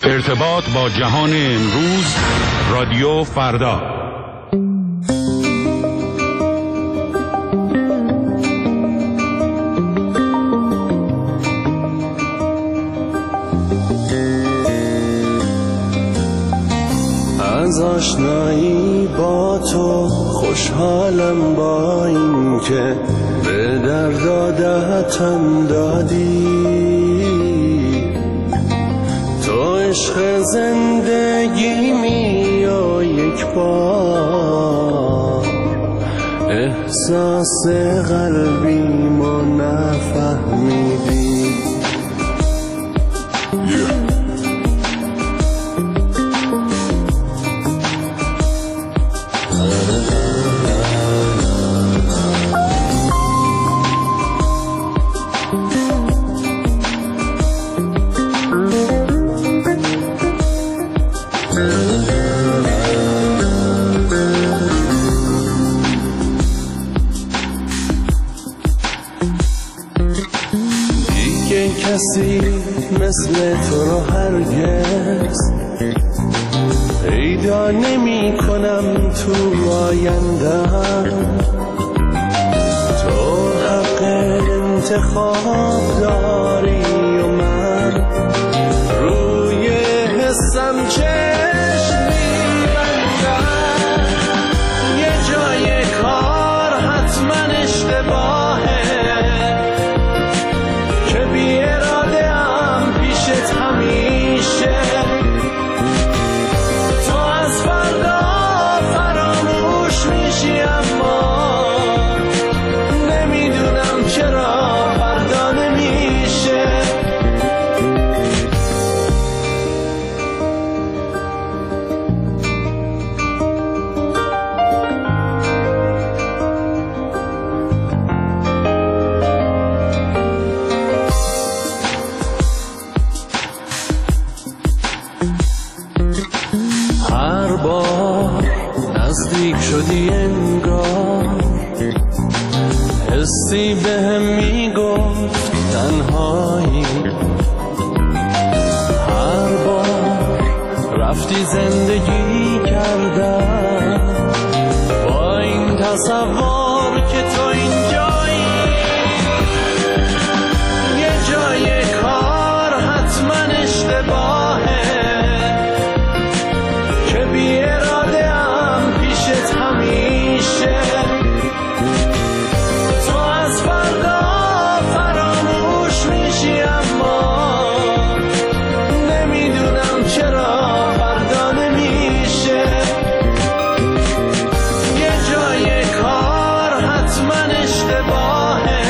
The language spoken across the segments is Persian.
ارتباط با جهان امروز، رادیو فردا. از آشنایی با تو خوشحالم، با این که به درد عادتم دادی. تو عشق زندگیمی و یک بار احساس قلبیمو نفهمیدی. کسی مثل تو رو هرگز پیدا نمی کنم تو آیندم. تو حق انتخاب داری و من روی حسم چشم می‌بندم. یه جای کار حتما اشتباهه که بی اراده ام پیشت همیشه. تو از فردا فراموش میشی، اما نمیدونم چرا فردا نمیشه. هر بار نزدیک شدی انگار حسی بهم میگفت تنهایی. هر بار رفتی زندگی کردم با این تصور که تو اینجایی. یه جای کار حتما اشتباهه که بی اراده ام پیشت همیشه. تو از فردا فراموش میشی، اما نمیدونم چرا فردا نمیشه. یه جای کار حتما اشتباهه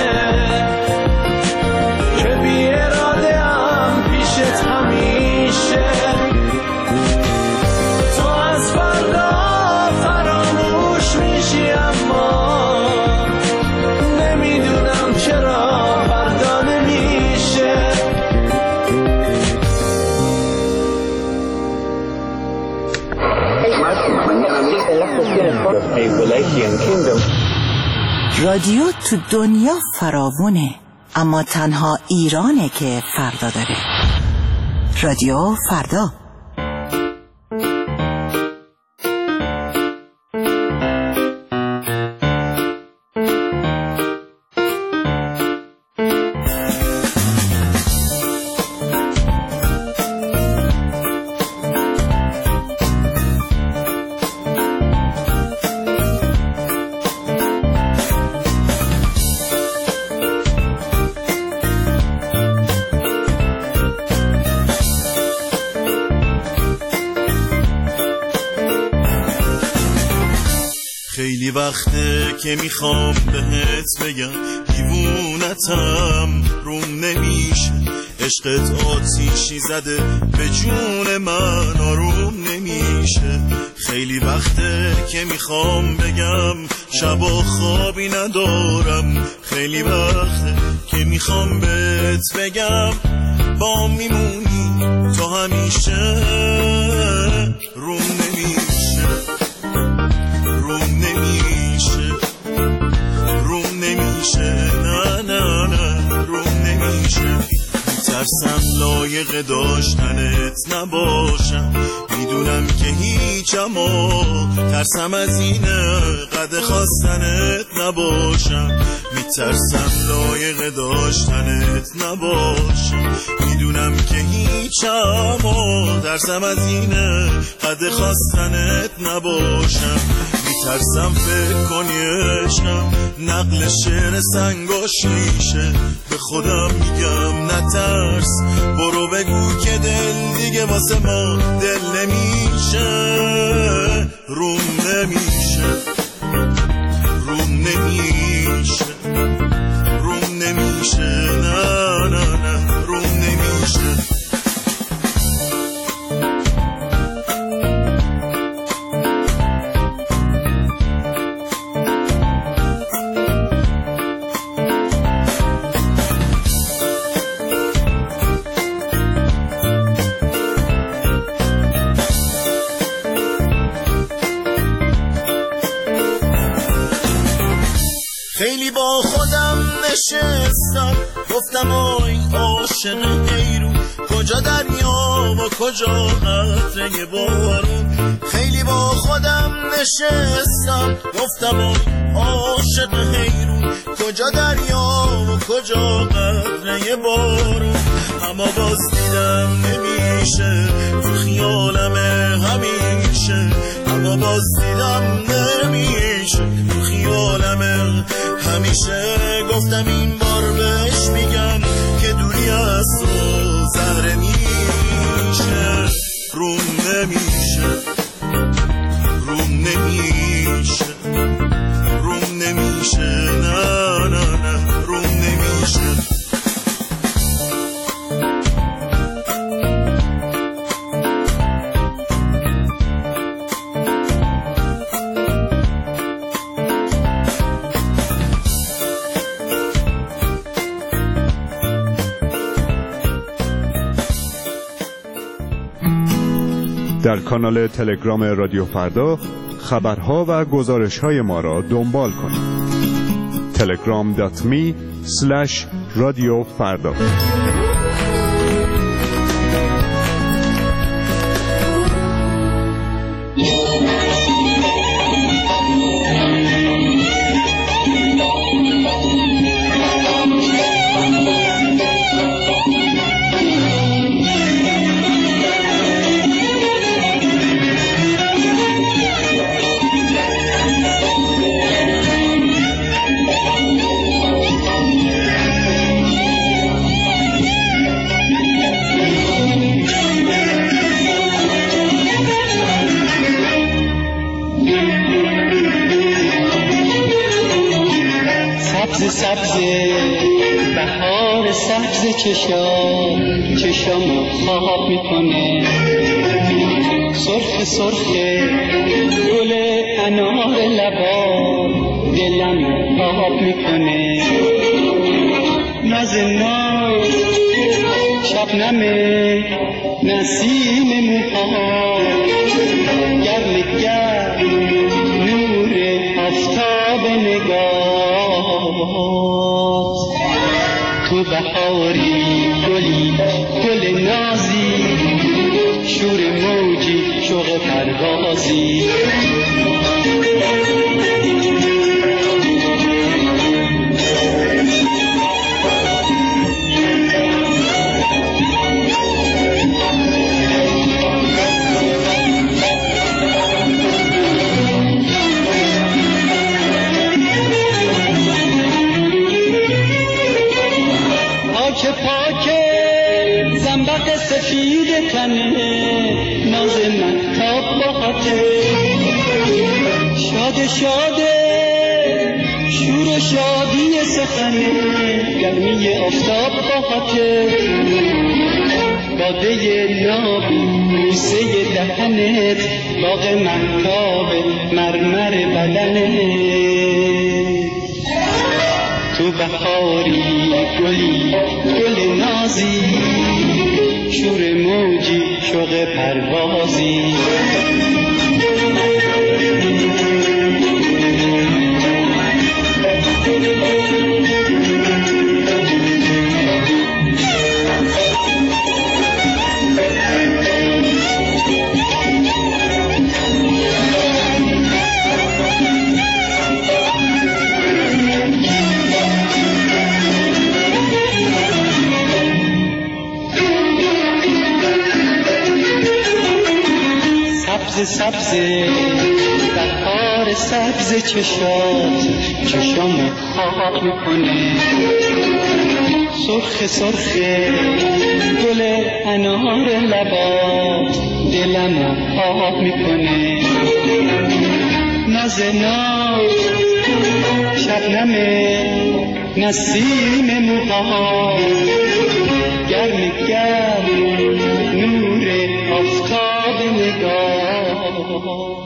که بی اراده ام پیشت همیشه. رادیو تو دنیا فراوونه، اما تنها ایرانه که فردا داره. رادیو فردا. خیلی وقته که میخوام بهت بگم دیوونتم روم نمیشه. عشقت آتیشی زده به جون من، آروم نمیشه. خیلی وقته که میخوام بگم شبا خوابی ندارم. خیلی وقته که میخوام بهت بگم با میمونی تو همیشه. روم نمیشه، روم نمیشه، روم نمیشه، نه نه نه روم نمیشه. ترسم لایق داشتنت نباشم، میدونم که هیچم و ترسم از اینه قد خواستنت نباشم، میترسم لایق داشتنت نباشم، میدونم که هیچم و ترسم از اینه قد خواستنت نباشم، میترسم فکر کنی عشقم نقل شعر سنگاشیشه، به خودم میگم نترس برو بگو که دل دیگه واسه ما دل نمیشه، روم نمیشه، روم نمیشه، روم نمیشه، نه نه نه روم نمیشه. خیلی با خودم نشستم گفتم آی عاشق حیرون، کجا دریا و کجا قطره بارون، خیلی با خودم نشستم گفتم آی عاشق حیرون، کجا دریا و کجا قطره بارون، اما باز دیدم نمیشه تو خیالم همیشه، اما باز دیدم نمیشه تو خیالم همیشه، گفتم این بار بهش میگم که دوری از تو زهره میشه، روم نمیشه، روم نمیشه، روم نمیشه، نه نه نه روم نمیشه. در کانال تلگرام رادیو فردا خبرها و گزارش‌های ما را دنبال کنید. telegram.me/رادیو فردا. سبز بهار سبز چشام خواب میکنه، سرخ سرخ گل انار لبا دلم خواب میکنه، ناز ناز شبنم نسیم موها گرم گرم نور آفتاب نگاه، تو بهاری گلی گل نازی شور موجی شوق پروازی، زنبق سفید تنه ناز مهتاب باته، شاد شاده شور و شادی سخنه گرمی آفتاب باته، باده نابی بوسه دهنت باغ مهتاب مرمر بدنت، تو بهاری گلی گل نازی شور موجی شوق پروازی، سبز سبز در کار سبز چشات چشام خواب میکنه سرخ سرخ گل انار لبات دلمو خواب میکنه ناز ناز شبنم نسیم موهات گرم گرم نور آفتاب نگاه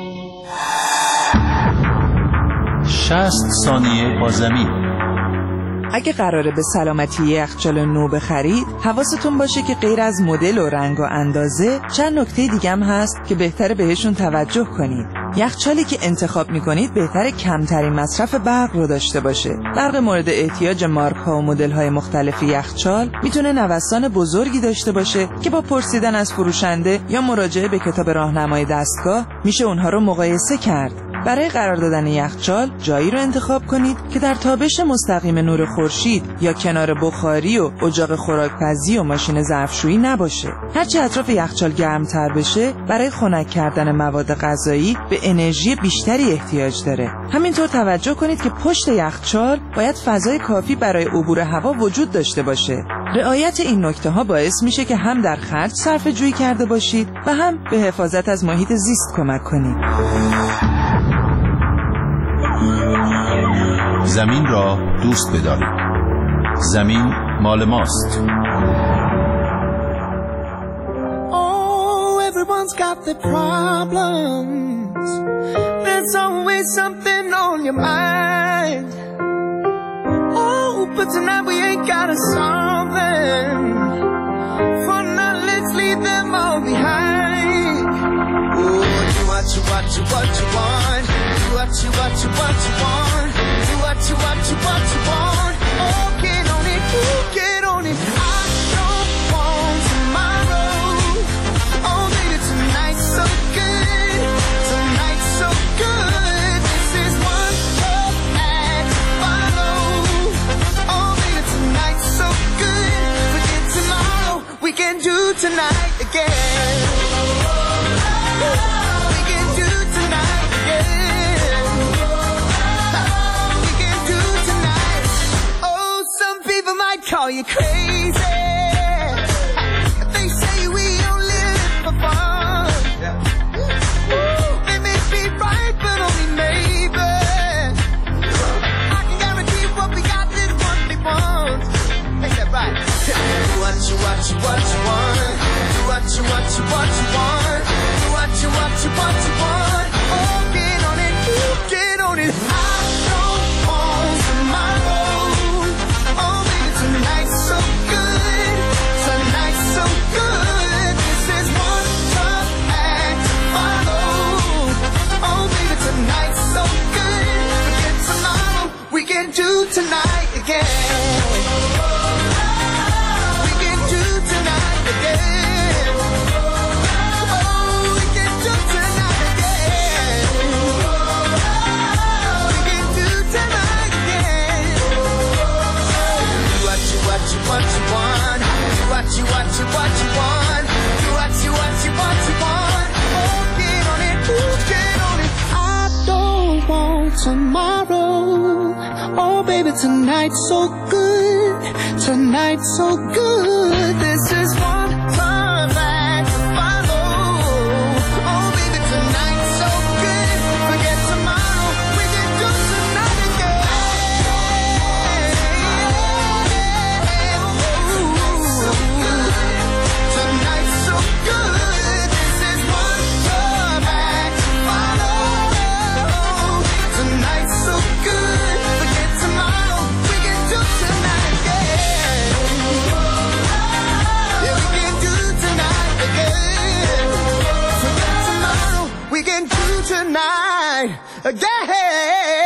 60 ثانیه با زمین. اگه قراره به سلامتی یخچال نو بخرید حواستون باشه که غیر از مدل و رنگ و اندازه چند نکته دیگه هم هست که بهتره بهشون توجه کنید. یخچالی که انتخاب میکنید بهتره کمترین مصرف برق رو داشته باشه. برق مورد احتیاج مارک ها و مدل های مختلف یخچال میتونه نوسان بزرگی داشته باشه که با پرسیدن از فروشنده یا مراجعه به کتاب راهنمای دستگاه میشه اونها رو مقایسه کرد. برای قرار دادن یخچال جایی رو انتخاب کنید که در تابش مستقیم نور خورشید یا کنار بخاری و اجاق خوراکپزی و ماشین ظرفشویی نباشه. هرچی اطراف یخچال گرمتر بشه برای خنک کردن مواد غذایی به انرژی بیشتری احتیاج داره. همینطور توجه کنید که پشت یخچال باید فضای کافی برای عبور هوا وجود داشته باشه. رعایت این نکته ها باعث میشه که هم در خرج صرفه جویی کرده باشید و هم به حفاظت از محیط زیست کمک کنید. زمین را دوست بدارید. زمین مال ماست. Oh, everyone's got their problems. There's always something on your mind. Oh, but tonight we ain't gotta solve them. For now, let's leave them all behind. Oh, do what you want. Do what you want. Do what you want. Do what you want. Oh, get on it. Ooh, get on it. I don't want tomorrow. Oh, baby, tonight's so good. Tonight's so good. This is one love act to follow. Oh, baby, tonight's so good. Forget tomorrow. We can do tonight again. We can do tonight again. We can do tonight. Oh, some people might call you crazy. They say we only live for fun. They may be right, but only maybe. I can guarantee what we got is what they want. Ain't that right? Do what you want. Do what you want. Do what you want. Do what you want. Oh, get on it. Ooh, get on it. I don't want tomorrow. Oh, baby, tonight's so good. Tonight's so good. This is one tough act to follow. Oh, baby, tonight's so good. Forget tomorrow. We can do tonight again. We can do tonight again. Oh, we can do tonight again. We can do tonight again. Do what you want. Do what you want. Do what you want. Do what you want. Oh, get on it. Ooh, get on it. I don't want tomorrow. Oh, baby, tonight's so good. Tonight's so good. This is one love act to follow. Oh, baby, tonight's so good. Forget tomorrow. We can do tonight again. Tonight's so good. This is one love act to follow. Tonight's so good. Forget tomorrow. We can do tonight again. Yeah, we can do tonight again. Forget tomorrow. We can do tonight again.